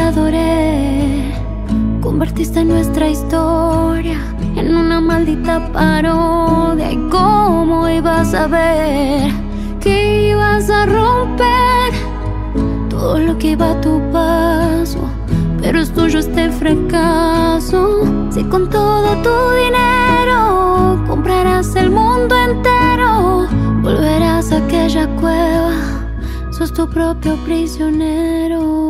adoré. Convertiste nuestra historia en una maldita parodia. ¿Y cómo ibas a ver que ibas a romper todo lo que iba a tu paso? Pero es tuyo este fracaso. Si con todo tu dinero comprarás el mundo entero, volverás a aquella cueva, sos tu propio prisionero.